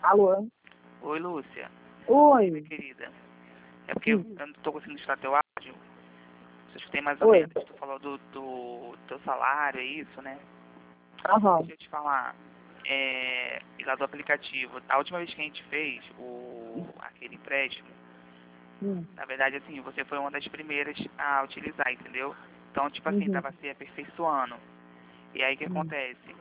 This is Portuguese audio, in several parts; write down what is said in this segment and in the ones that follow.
Alô? Oi, Lúcia. Oi. Minha querida. É porque eu não tô conseguindo escutar teu áudio. Eu escutei mais ou Oi. menos. Tu falou do teu salário, é isso, né? Aham. Deixa eu te falar. E lá do aplicativo. A última vez que a gente fez aquele empréstimo, na verdade, assim, você foi uma das primeiras a utilizar, entendeu? Então, tipo assim, Uhum. tava se aperfeiçoando. E aí, o que acontece?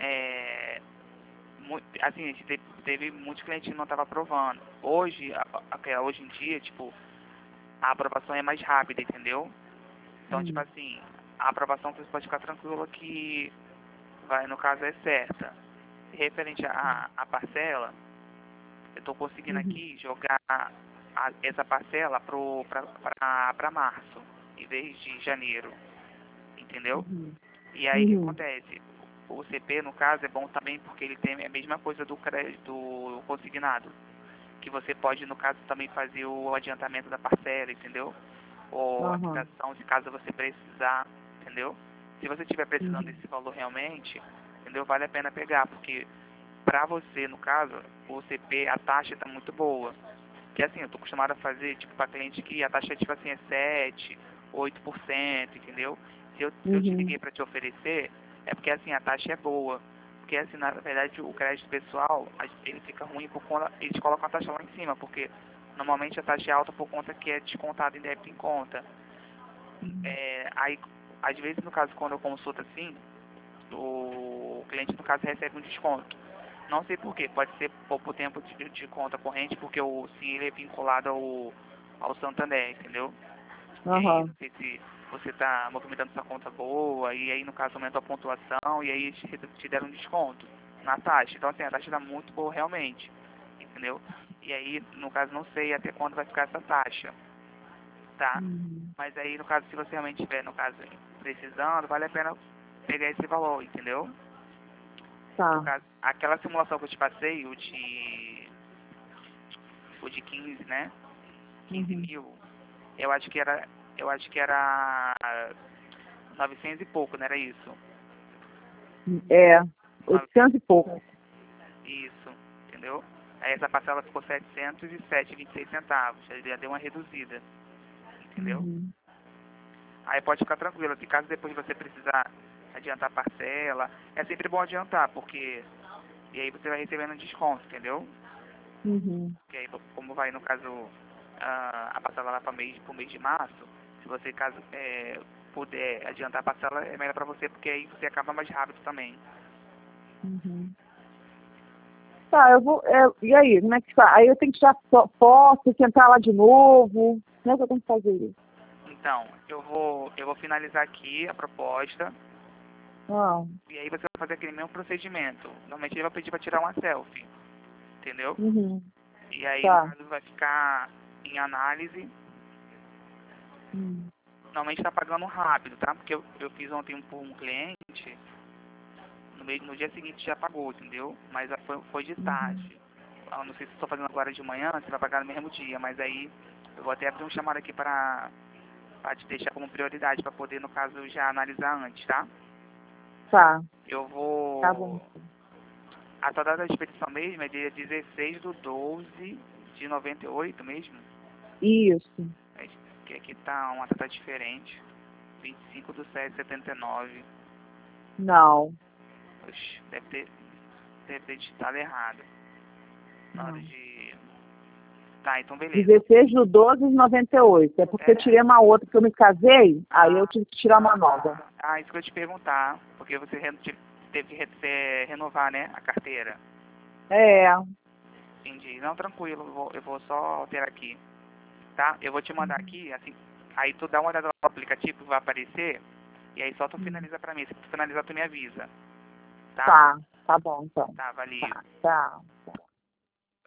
Assim, a gente teve muitos clientes que não estavam aprovando. Hoje, hoje em dia, tipo, a aprovação é mais rápida, entendeu? Então, tipo assim, a aprovação você pode ficar tranquila que vai, no caso, é certa. E referente à parcela, eu estou conseguindo aqui jogar essa parcela para março, em vez de janeiro, entendeu? E aí, o que acontece? O CP, no caso, é bom também porque ele tem a mesma coisa do crédito consignado, que você pode, no caso, também fazer o adiantamento da parcela, entendeu? Ou a quitação, se caso você precisar, entendeu? Se você estiver precisando desse valor realmente, entendeu? Vale a pena pegar, porque pra você, no caso, o CP, a taxa tá muito boa. Que assim, eu tô acostumado a fazer, tipo, pra cliente que a taxa, tipo assim, é 7, 8%, entendeu? Se eu te liguei pra te oferecer, é porque assim, a taxa é boa. Porque assim, na verdade, o crédito pessoal, ele fica ruim por conta, eles colocam a taxa lá em cima, porque normalmente a taxa é alta por conta que é descontado em débito em conta. Aí, às vezes, no caso, quando eu consulto assim, o cliente, no caso, recebe um desconto. Não sei por quê, pode ser pouco tempo de conta corrente, porque o sim ele é vinculado ao Santander, entendeu? E aí, não sei se você está movimentando sua conta boa, e aí, no caso, aumenta a pontuação, e aí eles te deram um desconto na taxa. Então, assim, a taxa está muito boa realmente, entendeu? E aí, no caso, não sei até quando vai ficar essa taxa, tá? Mas aí, no caso, se você realmente estiver, no caso, precisando, vale a pena pegar esse valor, entendeu? No caso, aquela simulação que eu te passei, o de 15, né? 15 mil, eu acho que era 900 e pouco, não era isso? É, 900, 800 e pouco. isso, entendeu? Aí essa parcela ficou 707,26 centavos, já deu uma reduzida, entendeu? Aí pode ficar tranquilo, se caso depois você precisar adiantar a parcela, é sempre bom adiantar, porque e aí você vai recebendo um desconto, entendeu? Que aí, como vai, no caso, a parcela lá para pro mês de março, se você, caso puder adiantar a parcela, é melhor para você, porque aí você acaba mais rápido também. Tá, eu vou. E aí, como é que faz? Aí eu tenho que tirar foto, tenho que entrar lá de novo. Como é que eu tenho que fazer isso? Então, eu vou finalizar aqui a proposta, Ah, e aí você vai fazer aquele mesmo procedimento. Normalmente ele vai pedir para tirar uma selfie, entendeu? E aí, no tá. caso, vai ficar em análise. Normalmente está pagando rápido, tá? Porque eu fiz ontem por um cliente, no dia seguinte já pagou, entendeu? Mas foi de tarde. Eu não sei se estou fazendo agora de manhã, você vai pagar no mesmo dia, mas aí eu vou até abrir um chamado aqui para te deixar como prioridade, para poder, no caso, já analisar antes, tá? Tá, Eu tá bom. vou... A tua data de expedição mesmo é dia 16 do 12 de 98 mesmo? Isso. Que aqui tá uma data diferente. 25 do 7 de 79. Não. Oxe, deve ter digitado errado. Na hora de... Tá, então beleza. 16/12/98. É porque eu tirei uma outra, porque eu me casei, aí eu tive que tirar uma nova. Isso que eu ia te perguntar. Porque você teve que renovar, né, a carteira. É, Entendi. Não, tranquilo. Eu vou só alterar aqui. Tá? Eu vou te mandar aqui, assim. Aí tu dá uma olhada no aplicativo que vai aparecer. E aí só tu finaliza pra mim. Se tu finalizar, tu me avisa. Tá? tá bom então. Tá, valeu. Tá.